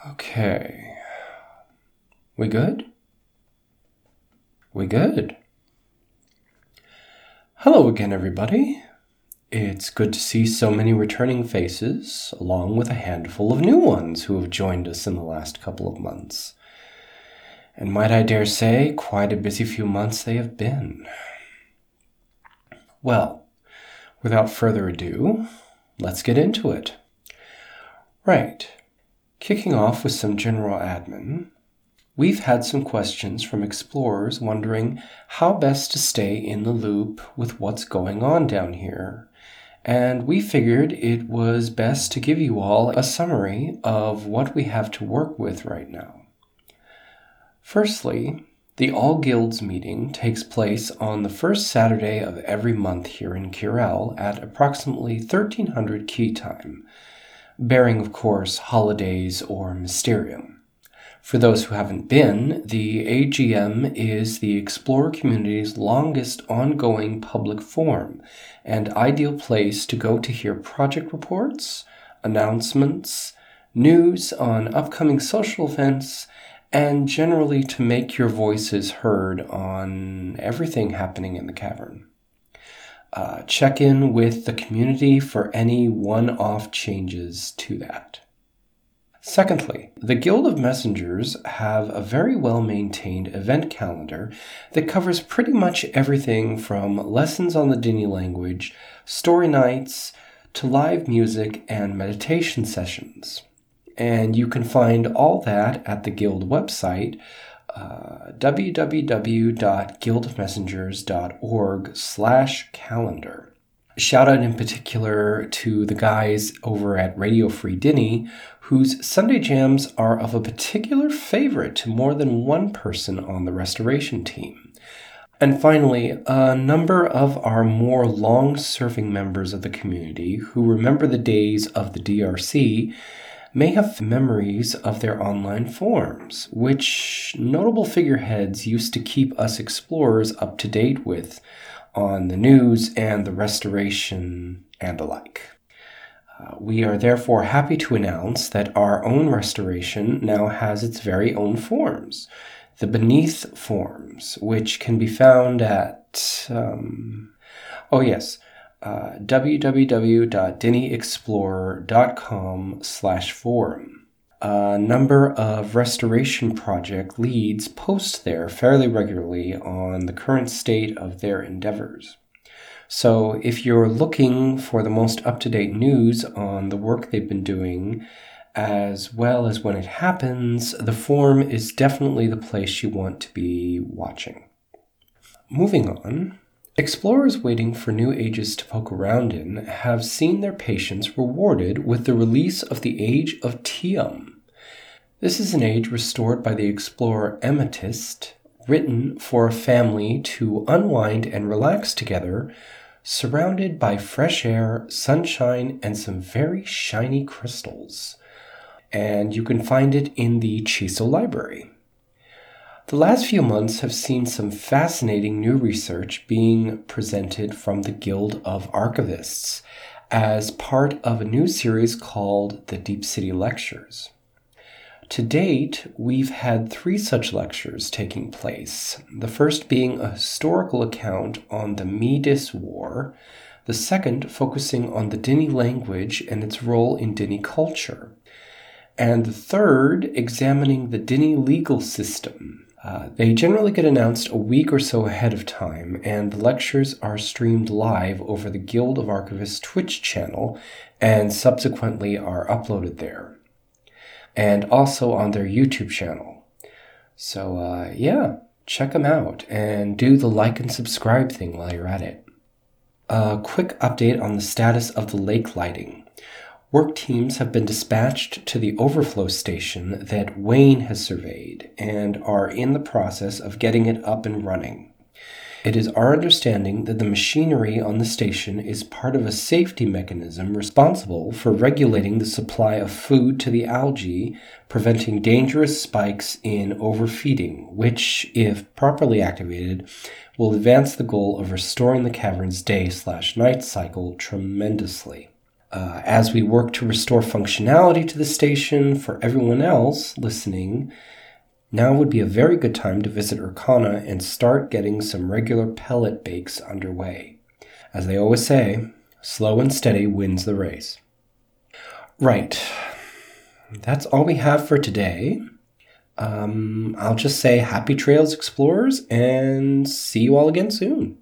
Okay. We good? We good. Hello again, everybody. It's good to see so many returning faces, along with a handful of new ones who have joined us in the last couple of months. And might I dare say, quite a busy few months they have been. Well, without further ado, let's get into it. Right. Kicking off with some general admin, we've had some questions from explorers wondering how best to stay in the loop with what's going on down here, and we figured it was best to give you all a summary of what we have to work with right now. Firstly, the All Guilds meeting takes place on the first Saturday of every month here in Kirel at approximately 1300 key time, bearing, of course, holidays or Mysterium. For those who haven't been, the AGM is the Explorer community's longest ongoing public forum and ideal place to go to hear project reports, announcements, news on upcoming social events, and generally to make your voices heard on everything happening in the cavern. Check in with the community for any one-off changes to that. Secondly, the Guild of Messengers have a very well-maintained event calendar that covers pretty much everything from lessons on the Dini language, story nights, to live music and meditation sessions. And you can find all that at the Guild website, www.guildofmessengers.org/calendar. Shout out in particular to the guys over at Radio Free Dini, whose Sunday jams are of a particular favorite to more than one person on the restoration team. And finally, a number of our more long-serving members of the community who remember the days of the DRC may have memories of their online forums, which notable figureheads used to keep us explorers up to date with on the news and the restoration and the like. We are therefore happy to announce that our own restoration now has its very own forums, the Beneath forums, which can be found at, www.diniexplorer.com/forum. A number of restoration project leads post there fairly regularly on the current state of their endeavors. So if you're looking for the most up-to-date news on the work they've been doing, as well as when it happens, the forum is definitely the place you want to be watching. Moving on, explorers waiting for new ages to poke around in have seen their patience rewarded with the release of the Age of Tium. This is an age restored by the explorer Amethyst, written for a family to unwind and relax together, surrounded by fresh air, sunshine, and some very shiny crystals. And you can find it in the Chiso Library. The last few months have seen some fascinating new research being presented from the Guild of Archivists as part of a new series called the Deep City Lectures. To date, we've had 3 such lectures taking place, the first being a historical account on the Medis War, the second focusing on the Dini language and its role in Dini culture, and the third examining the Dini legal system. They generally get announced a week or so ahead of time, and the lectures are streamed live over the Guild of Archivists Twitch channel and subsequently are uploaded there, and also on their YouTube channel. So check them out and do the like and subscribe thing while you're at it. A quick update on the status of the lake lighting. Work teams have been dispatched to the overflow station that Wayne has surveyed and are in the process of getting it up and running. It is our understanding that the machinery on the station is part of a safety mechanism responsible for regulating the supply of food to the algae, preventing dangerous spikes in overfeeding, which, if properly activated, will advance the goal of restoring the cavern's day/night cycle tremendously. As we work to restore functionality to the station for everyone else listening, now would be a very good time to visit Urkana and start getting some regular pellet bakes underway. As they always say, slow and steady wins the race. Right. That's all we have for today. I'll just say happy trails, explorers, and see you all again soon.